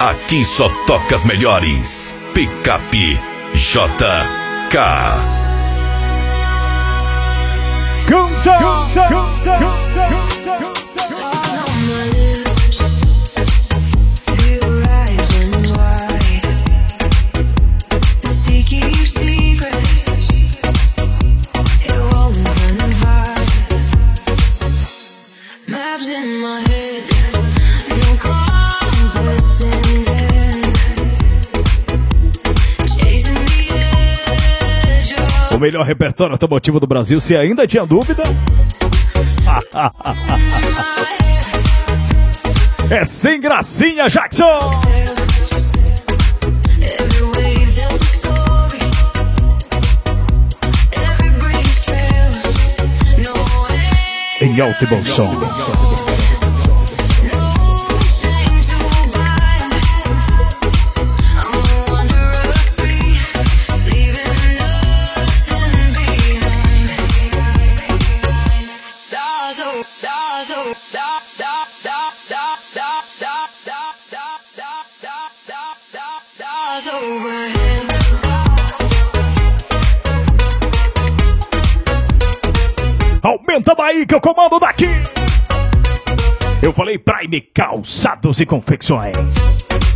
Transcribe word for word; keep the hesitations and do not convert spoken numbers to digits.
Aqui só toca as melhores. Picape J K. Canta, canta, canta, canta. O melhor repertório automotivo do Brasil, se ainda tinha dúvida. É sem gracinha, Jackson! Em alto e bom som. Aumenta daí que eu comando daqui. Eu falei Prime Calçados e Confecções.